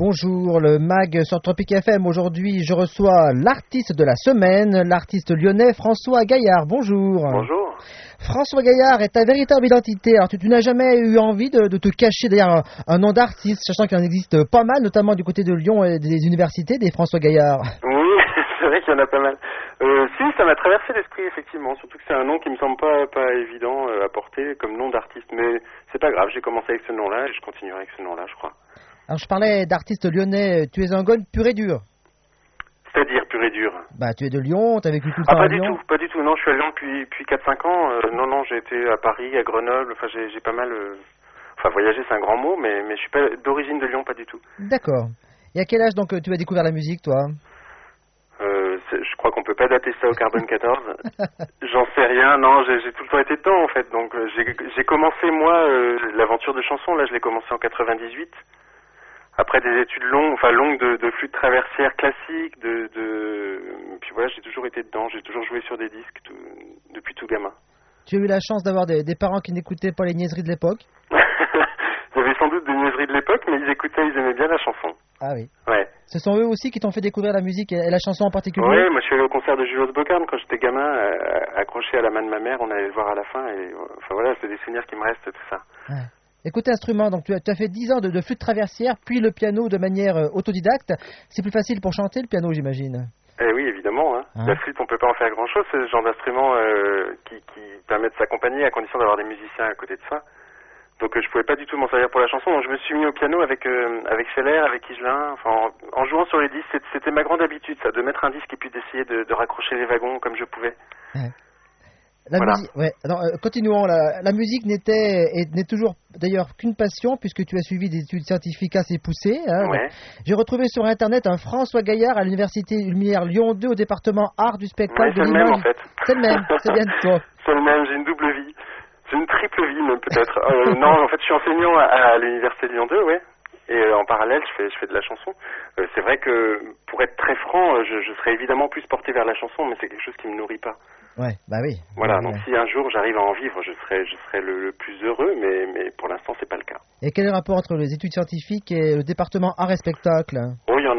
bonjour, le MAG sur Tropic FM. Aujourd'hui, je reçois l'artiste de la semaine, l'artiste lyonnais François Gaillard. Bonjour. Bonjour. François Gaillard est ta véritable identité. Alors, tu n'as jamais eu envie de te cacher derrière un nom d'artiste, sachant qu'il en existe pas mal, notamment du côté de Lyon et des universités, des François Gaillard. Oui, c'est vrai qu'il y en a pas mal. Si, ça m'a traversé l'esprit, effectivement. Surtout que c'est un nom qui me semble pas évident à porter comme nom d'artiste. Mais c'est pas grave, j'ai commencé avec ce nom-là et je continuerai avec ce nom-là, je crois. Alors, je parlais d'artiste lyonnais. Tu es un gogne pur et dur. C'est-à-dire pur et dur. Bah, tu es de Lyon, tu as vécu tout le temps à Lyon. Pas du tout. Non, je suis à Lyon depuis 4-5 ans. Non, j'ai été à Paris, à Grenoble. Enfin, j'ai pas mal... Enfin, voyager, c'est un grand mot, mais je suis pas d'origine de Lyon, pas du tout. D'accord. Et à quel âge, donc, tu as découvert la musique, toi? Je crois qu'on peut pas dater ça au carbone 14. J'en sais rien. Non, j'ai tout le temps été dedans, en fait. Donc, j'ai commencé, moi, l'aventure de chanson. Là, je l'ai commencé en 98. Après des études longues de flûte traversière classique, puis voilà, j'ai toujours été dedans, j'ai toujours joué sur des disques depuis tout gamin. Tu as eu la chance d'avoir des parents qui n'écoutaient pas les niaiseries de l'époque? Il y avait sans doute des niaiseries de l'époque, mais ils aimaient bien la chanson. Ah oui. Ouais. Ce sont eux aussi qui t'ont fait découvrir la musique et la chanson en particulier? Oui, moi je suis allé au concert de Jules Bocarn quand j'étais gamin, accroché à la main de ma mère, on allait le voir à la fin, et enfin voilà, c'est des souvenirs qui me restent, tout ça. Ouais. Écoute, instrument, donc tu as fait 10 ans de flûte traversière, puis le piano de manière autodidacte. C'est plus facile pour chanter le piano, j'imagine? Eh oui, évidemment. La flûte, on peut pas en faire grand-chose. C'est ce genre d'instrument qui permet de s'accompagner à condition d'avoir des musiciens à côté de soi. Donc je pouvais pas du tout m'en servir pour la chanson. Donc je me suis mis au piano avec Scheller, avec Higelin. Enfin, en jouant sur les disques, c'était ma grande habitude, ça, de mettre un disque et puis d'essayer de raccrocher les wagons comme je pouvais. Ouais. Voilà. Musique, ouais. Alors, continuons. La musique n'est toujours d'ailleurs qu'une passion, puisque tu as suivi des études scientifiques assez poussées. Hein. Ouais. J'ai retrouvé sur Internet un François Gaillard à l'université Lumière Lyon 2 au département art du spectacle de l'image. C'est le même en fait. C'est le même, c'est bien de toi. C'est le même, j'ai une double vie. J'ai une triple vie même peut-être. Non, en fait je suis enseignant à l'université Lyon 2, ouais. Et en parallèle, je fais de la chanson. C'est vrai que, pour être très franc, je serais évidemment plus porté vers la chanson, mais c'est quelque chose qui me nourrit pas. Ouais, bah oui. Voilà, ouais, donc ouais. si un jour j'arrive à en vivre, je serai le plus heureux, mais pour l'instant, c'est pas le cas. Et quel est le rapport entre les études scientifiques et le département art et spectacle? Oh, il y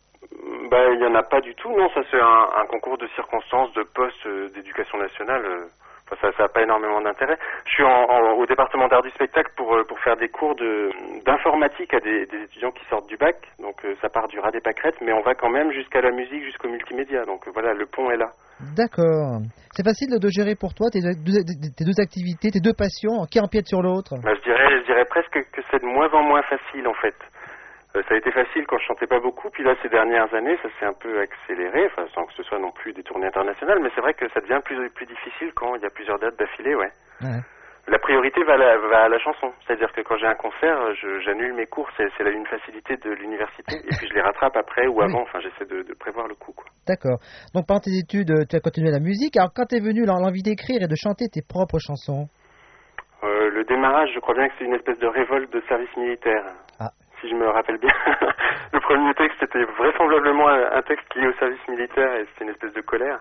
en a pas du tout. Non, ça c'est un concours de circonstances de poste d'éducation nationale. Enfin, ça a pas énormément d'intérêt. Je suis au département d'art du spectacle pour faire des cours d'informatique à des étudiants qui sortent du bac. Donc ça part du ras des pâquerettes, mais on va quand même jusqu'à la musique, jusqu'au multimédia. Donc voilà, le pont est là. D'accord. C'est facile de gérer pour toi tes deux activités, tes deux passions, qui empiètent sur l'autre? Bah, je dirais presque que c'est de moins en moins facile en fait. Ça a été facile quand je chantais pas beaucoup, puis là ces dernières années ça s'est un peu accéléré, enfin sans que ce soit non plus des tournées internationales, mais c'est vrai que ça devient plus difficile quand il y a plusieurs dates d'affilée, ouais. La priorité va à la chanson, c'est-à-dire que quand j'ai un concert, j'annule mes cours, c'est une facilité de l'université, et puis je les rattrape après ou avant, enfin j'essaie de prévoir le coup, quoi. D'accord. Donc pendant tes études, tu as continué la musique, alors quand t'es venu l'envie d'écrire et de chanter tes propres chansons? Le démarrage, je crois bien que c'est une espèce de révolte de service militaire. Ah. Si je me rappelle bien. Le premier texte était vraisemblablement un texte lié au service militaire et c'était une espèce de colère.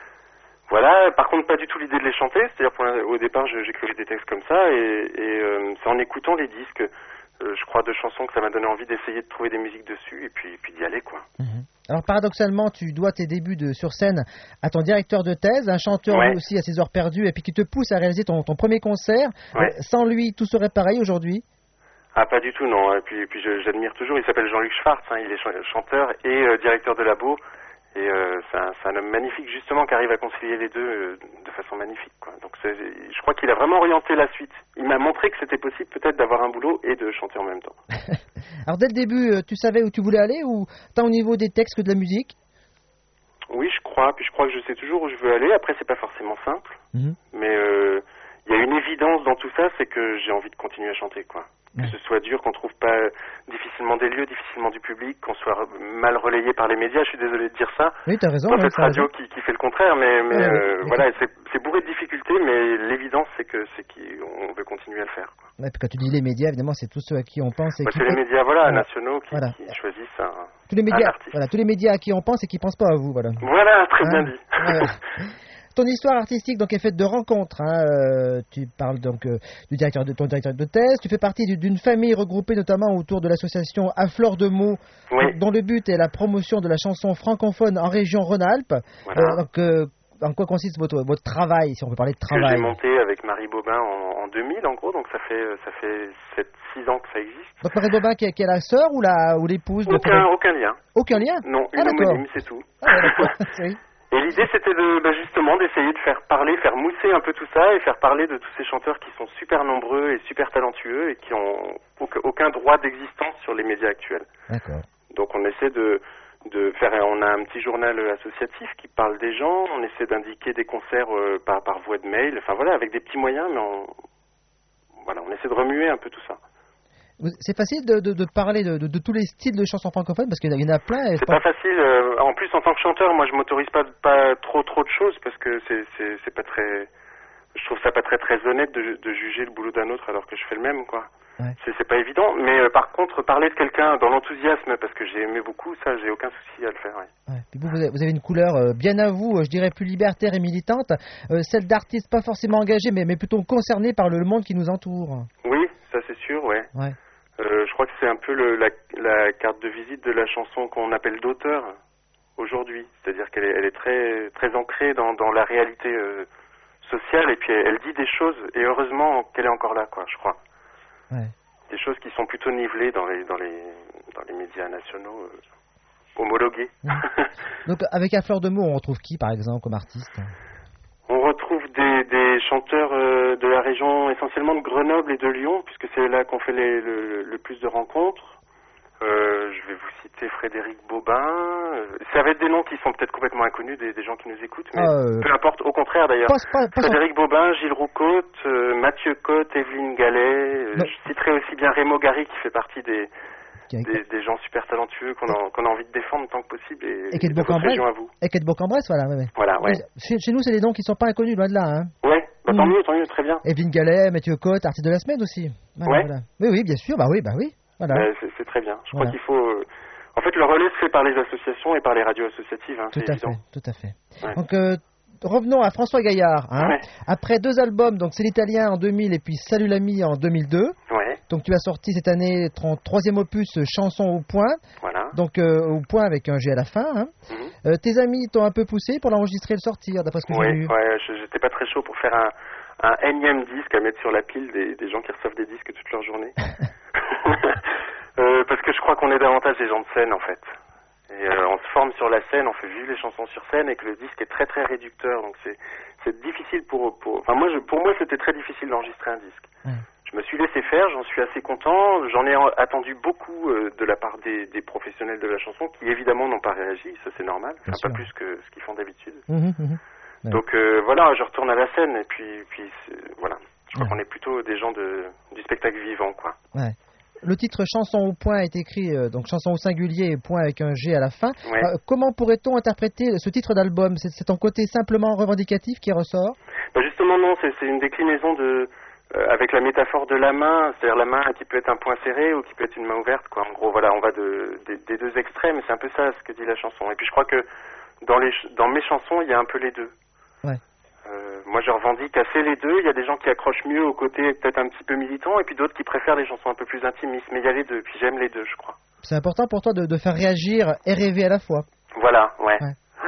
Voilà, par contre pas du tout l'idée de les chanter, c'est-à-dire au départ j'écrivais des textes comme ça et c'est en écoutant les disques, je crois, de chansons que ça m'a donné envie d'essayer de trouver des musiques dessus et puis d'y aller, quoi. Alors paradoxalement, tu dois tes débuts sur scène à ton directeur de thèse, un chanteur lui aussi à ses heures perdues et puis qui te pousse à réaliser ton premier concert. Sans lui, tout serait pareil aujourd'hui? Ah, pas du tout, non. Et puis j'admire toujours, il s'appelle Jean-Luc Schwartz, il est chanteur et directeur de labo. Et c'est un homme magnifique, justement, qui arrive à concilier les deux de façon magnifique, quoi. Donc je crois qu'il a vraiment orienté la suite. Il m'a montré que c'était possible peut-être d'avoir un boulot et de chanter en même temps. Alors dès le début, tu savais où tu voulais aller, ou tant au niveau des textes que de la musique? Oui, je crois. Puis je crois que je sais toujours où je veux aller. Après, c'est pas forcément simple. Mais il y a une évidence dans tout ça, c'est que j'ai envie de continuer à chanter, quoi. Que ce soit dur, qu'on trouve pas difficilement des lieux, difficilement du public, qu'on soit mal relayé par les médias. Je suis désolé de dire ça. Oui, t'as raison. Dans cette radio qui fait le contraire, mais voilà, c'est bourré de difficultés, mais l'évidence, c'est qu'on veut continuer à le faire, quoi. Ouais, puis quand tu dis les médias, évidemment, c'est tous ceux à qui on pense. C'est les médias, nationaux qui choisissent tous les médias, un artiste. tous les médias à qui on pense et qui pensent pas à vous, voilà. Voilà, très bien dit. Ton histoire artistique donc est faite de rencontres. Tu parles donc du ton directeur de thèse. Tu fais partie d'une famille regroupée notamment autour de l'association À Fleur de Mots, dont le but est la promotion de la chanson francophone en région Rhône-Alpes. Voilà. En quoi consiste votre travail, si on peut parler de travail? Que j'ai monté avec Marie Bobin en 2000 en gros, donc ça fait 7-6 ans que ça existe. Donc Marie Bobin qui est la sœur ou l'épouse de Aucun lien. Aucun lien? Non, une homonyme, c'est tout. Oui. Et l'idée c'était justement d'essayer de faire mousser un peu tout ça et faire parler de tous ces chanteurs qui sont super nombreux et super talentueux et qui ont aucun droit d'existence sur les médias actuels. D'accord. Donc on essaie de faire, on a un petit journal associatif qui parle des gens, on essaie d'indiquer des concerts par voie de mail, enfin voilà, avec des petits moyens, mais on essaie de remuer un peu tout ça. C'est facile de parler de tous les styles de chansons francophones parce qu'il y en a plein. C'est pas facile. En plus, en tant que chanteur, moi, je m'autorise pas trop de choses parce que c'est pas très. Je trouve ça pas très honnête de juger le boulot d'un autre alors que je fais le même, quoi. Ouais. C'est pas évident. Mais par contre, parler de quelqu'un dans l'enthousiasme parce que j'ai aimé beaucoup, ça, j'ai aucun souci à le faire. Ouais. Ouais. Puis vous avez une couleur bien à vous, je dirais plus libertaire et militante, celle d'artistes pas forcément engagés, mais plutôt concernés par le monde qui nous entoure. Oui, ça c'est sûr, ouais. Je crois que c'est un peu la carte de visite de la chanson qu'on appelle d'auteur aujourd'hui. C'est-à-dire qu'elle est très, très ancrée dans la réalité sociale et puis elle dit des choses et heureusement qu'elle est encore là, quoi, je crois. Ouais. Des choses qui sont plutôt nivelées dans les médias nationaux homologués. Donc avec À Fleur de Mots, on retrouve qui par exemple comme artiste? On retrouve des chanteurs de la région essentiellement de Grenoble et de Lyon, puisque c'est là qu'on fait le plus de rencontres. Je vais vous citer Frédéric Bobin. Ça va être des noms qui sont peut-être complètement inconnus des gens qui nous écoutent, mais peu importe, au contraire d'ailleurs. Frédéric Bobin, Gilles Roucaute, Mathieu Cotte, Evelyne Gallet. Je citerai aussi bien Rémo Gary qui fait partie des gens super talentueux qu'on a envie de défendre tant que possible et de votre région à vous. Et qui est de Bourg-en-Bresse, voilà. Ouais. Voilà, ouais. Chez nous, c'est des noms qui ne sont pas inconnus, loin de là. Hein. Ouais, tant mieux, très bien. Evelyne Gallet, Mathieu Cotte, artiste de la semaine aussi. Voilà. Oui, bien sûr, bah oui. Voilà. C'est très bien. Je crois qu'il faut... En fait, le relais se fait par les associations et par les radios associatives, hein, c'est évident. Tout à fait. Ouais. Donc, revenons à François Gaillard. Hein. Ouais. Après 2 albums, donc c'est l'Italien en 2000 et puis Salut l'ami en 2002. Ouais. Donc tu as sorti cette année ton 3e opus, Chanson au point. Voilà. Donc au point avec un G à la fin. Hein. Tes amis t'ont un peu poussé pour l'enregistrer et le sortir, d'après ce que j'ai lu. Ouais, j'étais pas très chaud pour faire un énième disque à mettre sur la pile des gens qui reçoivent des disques toute leur journée. Parce que je crois qu'on est davantage des gens de scène en fait. Et on se forme sur la scène, on fait vivre les chansons sur scène et que le disque est très très réducteur. Donc c'est difficile pour moi c'était très difficile d'enregistrer un disque. Je me suis laissé faire, j'en suis assez content. J'en ai attendu beaucoup de la part des professionnels de la chanson qui évidemment n'ont pas réagi, ça c'est normal, pas plus que ce qu'ils font d'habitude. Donc voilà, je retourne à la scène et puis voilà. Je crois qu'on est plutôt des gens du spectacle vivant, quoi. Ouais. Le titre Chanson au point est écrit, donc chanson au singulier, point avec un G à la fin. Ouais. Comment pourrait-on interpréter ce titre d'album? C'est ton côté simplement revendicatif qui ressort? Justement non, c'est une déclinaison avec la métaphore de la main, c'est-à-dire la main qui peut être un point serré ou qui peut être une main ouverte, quoi. En gros, voilà, on va des 2 extrêmes, et c'est un peu ça ce que dit la chanson. Et puis je crois que dans mes chansons, il y a un peu les deux. Ouais. Moi, je revendique assez les deux. Il y a des gens qui accrochent mieux au côté peut-être un petit peu militant, et puis d'autres qui préfèrent les chansons un peu plus intimistes. Mais il y a les deux, puis j'aime les deux, je crois. C'est important pour toi de faire réagir et rêver à la fois. Voilà, ouais.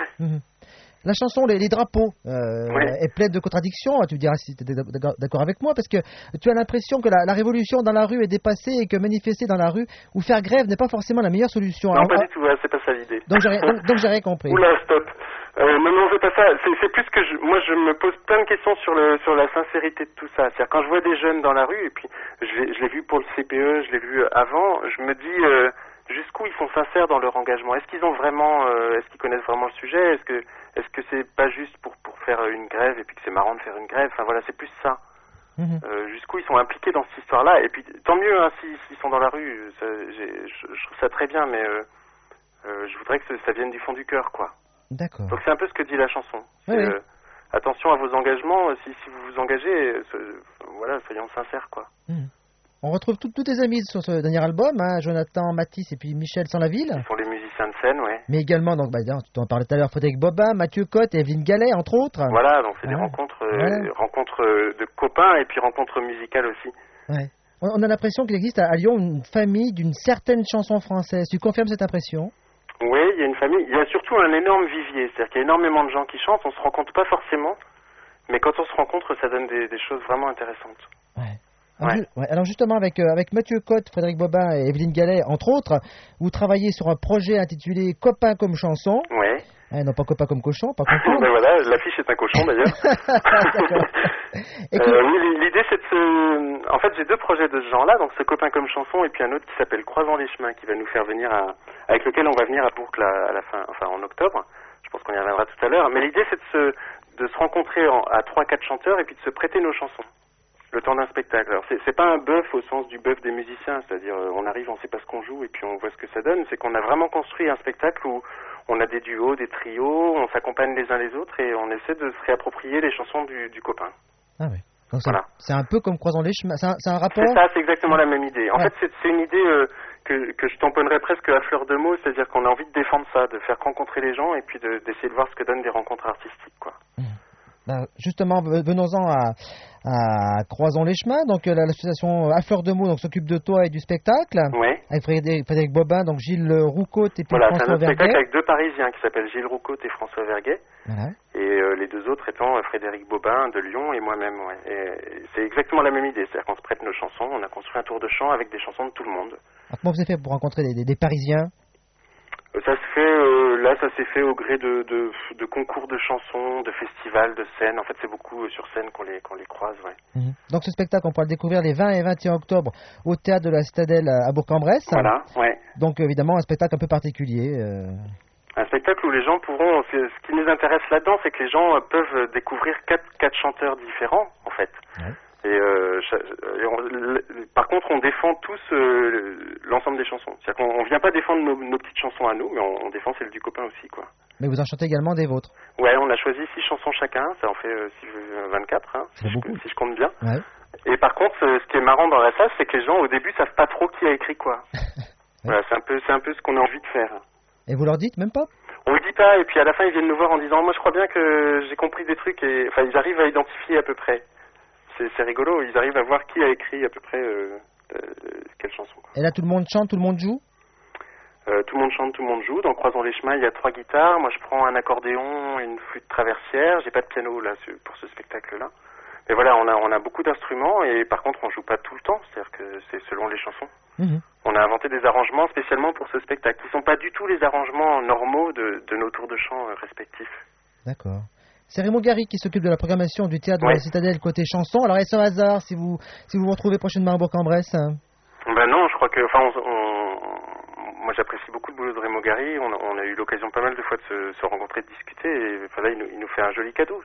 La chanson Les Drapeaux est pleine de contradictions. Tu me diras si tu es d'accord avec moi, parce que tu as l'impression que la révolution dans la rue est dépassée et que manifester dans la rue ou faire grève n'est pas forcément la meilleure solution. Non, pas du tout, c'est pas ça l'idée. Donc j'ai rien compris. Oula, stop. Non, c'est pas ça. C'est plus que moi je me pose plein de questions sur la sincérité de tout ça. C'est-à-dire quand je vois des jeunes dans la rue, et puis je l'ai vu pour le CPE, je l'ai vu avant, je me dis jusqu'où ils sont sincères dans leur engagement. Est-ce qu'ils connaissent vraiment le sujet? Est-ce que c'est pas juste pour faire une grève et puis que c'est marrant de faire une grève? Enfin voilà, c'est plus ça. Jusqu'où ils sont impliqués dans cette histoire-là. Et puis tant mieux hein, s'ils sont dans la rue. Je trouve ça très bien, mais je voudrais que ça vienne du fond du cœur, quoi. D'accord. Donc c'est un peu ce que dit la chanson. Oui. Attention à vos engagements. Si vous vous engagez, voilà, soyons sincères, quoi. On retrouve tous tes amis sur ce dernier album, hein, Jonathan, Mathis et puis Michel Sans-la-Ville. Ils sont les musiciens musiciens de scène, ouais. Mais également, donc, tu en parlais tout à l'heure, Frédéric Bobin, Mathieu Cotte et Evelyne Gallet, entre autres. Voilà, donc c'est des rencontres de copains et puis rencontres musicales aussi. Ouais. On a l'impression qu'il existe à Lyon une famille d'une certaine chanson française. Tu confirmes cette impression? Oui, il y a une famille. Il y a surtout un énorme vivier. C'est-à-dire qu'il y a énormément de gens qui chantent. On se rencontre pas forcément. Mais quand on se rencontre, ça donne des choses vraiment intéressantes. Ouais. Alors justement, avec Mathieu Cotte, Frédéric Bobin et Evelyne Gallet, entre autres, vous travaillez sur un projet intitulé Copain comme chanson. Ouais. Non, pas copain comme cochon, pas concours. Ben voilà, l'affiche est un cochon d'ailleurs. Oui, l'idée c'est de En fait, j'ai 2 projets de ce genre-là, donc ce Copain comme chanson et puis un autre qui s'appelle Croisant les chemins, qui va nous faire venir avec lequel on va venir à Bourg à la fin, enfin en octobre. Je pense qu'on y reviendra tout à l'heure. Mais l'idée c'est de se rencontrer à 3-4 chanteurs et puis de se prêter nos chansons. Le temps d'un spectacle. Alors c'est pas un bœuf au sens du bœuf des musiciens, c'est-à-dire on arrive, on sait pas ce qu'on joue et puis on voit ce que ça donne. C'est qu'on a vraiment construit un spectacle où on a des duos, des trios, on s'accompagne les uns les autres et on essaie de se réapproprier les chansons du copain. Ah oui. Donc voilà. C'est un peu comme Croisant les chemins. C'est un rapport. C'est ça, c'est exactement la même idée. En fait, c'est une idée que je tamponnerais presque à fleur de mots, c'est-à-dire qu'on a envie de défendre ça, de faire rencontrer les gens et puis d'essayer de voir ce que donnent des rencontres artistiques, quoi. Justement, venons-en à Croisons les chemins. Donc l'association À Fleur de Mots s'occupe de toi et du spectacle. Oui. Avec Frédéric Bobin, donc Gilles Roucault et puis François Verguet. Voilà, c'est un spectacle avec 2 Parisiens qui s'appellent Gilles Roucault et François Verguet. Voilà. Et les 2 autres étant Frédéric Bobin de Lyon et moi-même. Ouais. Et c'est exactement la même idée, c'est-à-dire qu'on se prête nos chansons, on a construit un tour de chant avec des chansons de tout le monde. Alors, comment vous avez fait pour rencontrer des Parisiens? Ça se fait, ça s'est fait au gré de concours de chansons, de festivals, de scènes. En fait, c'est beaucoup sur scène qu'on les croise, ouais. Mmh. Donc ce spectacle, on pourra le découvrir les 20 et 21 octobre au théâtre de la Citadelle à Bourg-en-Bresse. Voilà, ouais. Donc évidemment un spectacle un peu particulier. Un spectacle où les gens pourront... Ce qui nous intéresse là-dedans, c'est que les gens peuvent découvrir quatre chanteurs différents, en fait. Ouais. Et par contre, on défend tous l'ensemble des chansons. C'est-à-dire qu'on vient pas défendre nos petites chansons à nous, mais on défend celles du copain aussi, quoi. Mais vous en chantez également des vôtres? Ouais, on a choisi 6 chansons chacun, ça en fait 24, hein, si je compte bien. Ouais. Et par contre, ce qui est marrant dans la salle, c'est que les gens, au début, savent pas trop qui a écrit quoi. Ouais. Voilà, c'est un peu ce qu'on a envie de faire. Et vous leur dites même pas? On le dit pas, et puis à la fin, ils viennent nous voir en disant « Moi, je crois bien que j'ai compris des trucs », et enfin, ils arrivent à identifier à peu près. C'est rigolo, ils arrivent à voir qui a écrit à peu près quelle chanson, quoi. Et là, tout le monde chante, tout le monde joue? Tout le monde chante, tout le monde joue. Dans Croisons les chemins, il y a 3 guitares. Moi, je prends un accordéon et une flûte traversière. J'ai pas de piano là pour ce spectacle-là. Mais voilà, on a beaucoup d'instruments et par contre, on joue pas tout le temps. C'est-à-dire que c'est selon les chansons. Mmh. On a inventé des arrangements spécialement pour ce spectacle, qui sont pas du tout les arrangements normaux de nos tours de chant respectifs. D'accord. C'est Raymond Gary qui s'occupe de la programmation du théâtre de la Citadelle côté chanson. Alors, est-ce un hasard si vous vous retrouvez prochainement à Bourg-en-Bresse? Ben non, je crois que, moi j'apprécie beaucoup le boulot de Raymond Gary. On a eu l'occasion pas mal de fois de se rencontrer, de discuter. Et là, il nous fait un joli cadeau.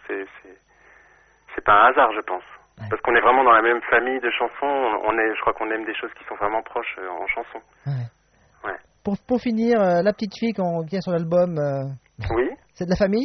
C'est pas un hasard, je pense. Ouais. Parce qu'on est vraiment dans la même famille de chansons. Je crois qu'on aime des choses qui sont vraiment proches en chanson. Ouais. Pour finir, la petite fille qui est sur l'album. Oui. C'est de la famille?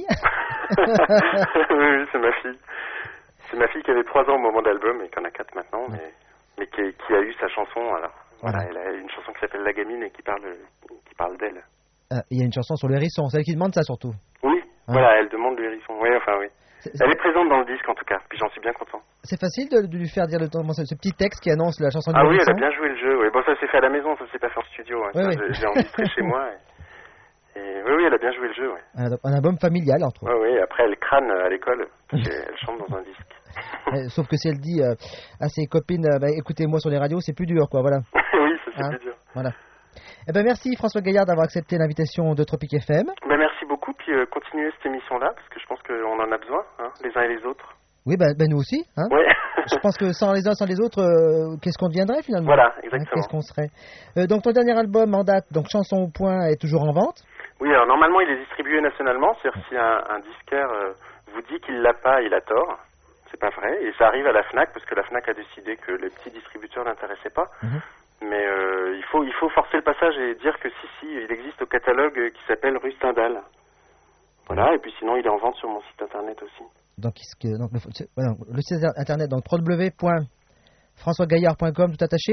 Oui, c'est ma fille. C'est ma fille qui avait 3 ans au moment de l'album et qui en a 4 maintenant, mais qui a eu sa chanson. Alors voilà, elle a une chanson qui s'appelle La Gamine et qui parle d'elle. Il y a une chanson sur le hérisson, c'est elle qui demande ça surtout. Oui, voilà, elle demande le hérisson. Oui, enfin oui. Elle est présente dans le disque en tout cas, puis j'en suis bien content. C'est facile de lui faire dire ce petit texte qui annonce la chanson du hérisson. Ah oui, elle a bien joué le jeu. Oui. Bon, ça s'est fait à la maison, ça s'est pas fait en studio. Hein. Oui. J'ai enregistré chez moi. Oui, elle a bien joué le jeu. Ouais. Un album familial, entre autres. Oui, après elle crâne à l'école, parce qu'elle chante dans un disque. Sauf que si elle dit à ses copines, écoutez-moi sur les radios, c'est plus dur, quoi, voilà. Oui, c'est plus dur. Voilà. Eh ben merci François Gaillard d'avoir accepté l'invitation de Tropic FM. Merci beaucoup, puis continuez cette émission-là, parce que je pense qu'on en a besoin, hein, les uns et les autres. Oui, nous aussi. Hein. Ouais. Je pense que sans les uns, sans les autres, qu'est-ce qu'on deviendrait finalement? Voilà, exactement. Qu'est-ce qu'on serait? Donc ton dernier album en date, donc Chanson au point, est toujours en vente? Oui, alors normalement il est distribué nationalement, c'est-à-dire si un disquaire vous dit qu'il l'a pas, il a tort. C'est pas vrai, et ça arrive à la FNAC, parce que la FNAC a décidé que les petits distributeurs n'intéressaient pas. Mmh. Mais il faut forcer le passage et dire que si, il existe au catalogue qui s'appelle Rue Stendhal. Voilà, et puis sinon il est en vente sur mon site internet aussi. Donc le site internet, donc www.françoisgaillard.com, tout attaché?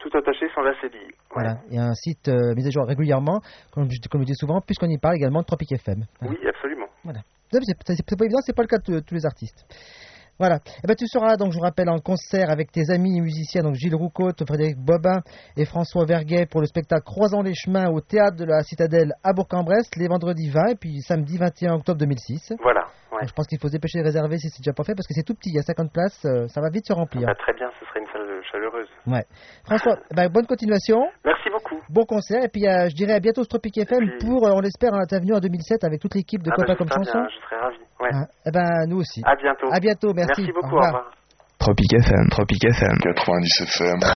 Tout attaché sans la cédille. Ouais. Voilà, il y a un site mis à jour régulièrement, comme je dis souvent, puisqu'on y parle également de Tropic FM. Voilà. Oui, absolument. Voilà. C'est pas évident, c'est pas le cas de tous les artistes. Voilà. Et ben tu seras donc, je vous rappelle, en concert avec tes amis musiciens, donc Gilles Roucaute, Frédéric Bobin et François Verguet pour le spectacle Croisant les chemins au théâtre de la Citadelle à Bourg-en-Bresse les vendredis 20 et puis samedi 21 octobre 2006. Voilà. Ouais. Donc, je pense qu'il faut se dépêcher de réserver si c'est déjà pas fait parce que c'est tout petit, il y a 50 places, ça va vite se remplir. Très bien, ce serait une salle chaleureuse. Ouais. François, bonne continuation. Merci beaucoup. Bon concert et puis je dirais à bientôt sur Tropic FM pour, on l'espère, un intervenir en 2007 avec toute l'équipe de Copains comme Chanson. Bien, je serais ravi. Ouais. Nous aussi. À bientôt. À bientôt, merci. Merci beaucoup, au revoir. Tropic FM. 90 FM.